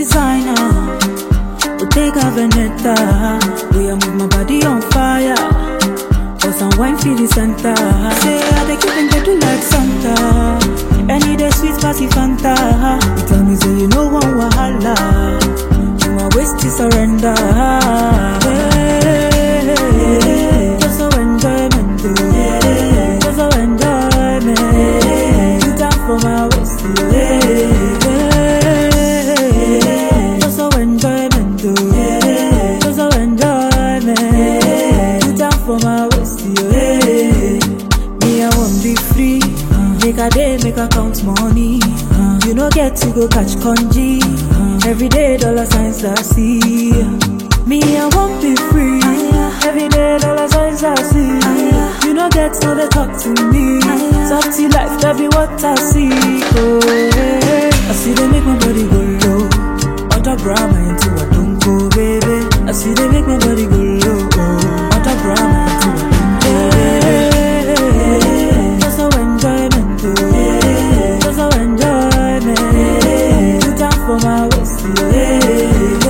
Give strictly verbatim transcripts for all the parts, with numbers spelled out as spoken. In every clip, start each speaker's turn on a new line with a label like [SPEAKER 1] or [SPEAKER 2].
[SPEAKER 1] designer. Bottega Veneta. We are move my body on fire. For some wine for the center. Say I dey keep and do like Santa. Any day sweet party Fanta. You tell me say you know one wahala. You my waist to surrender. Hey, just so enjoyment, yeah. Just so enjoyment. You down for my waist, yeah. Just so enjoyment, yeah. Just so enjoyment. You down for my waist, yeah. Me I want be free. Make a day, make a count money. Uh, you no get to go catch congee. Uh, every day dollar signs I see. Me I won't be free. Uh, every day dollar signs I see. Uh, you no get to they talk to me. Uh, Salty life, that be what I see. Oh, hey. I see they make my body go low. Utter Brahma into a don't go, baby. I see they make my body go low. Utter Brahma into a don't go, baby. Just so enjoyment. Just so enjoyment. You down for my waist, yeah.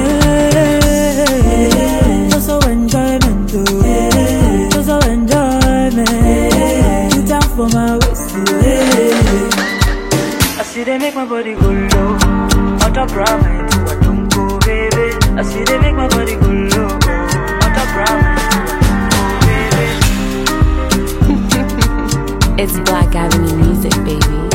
[SPEAKER 1] Just so enjoyment, just so enjoyment. You down for my waist, yeah. I see they make my body go low. Utter Brahma into a don't go, baby. I see they make my body go low. Utter Brahma into a don't go, baby.
[SPEAKER 2] It's Black Avenue Music, baby.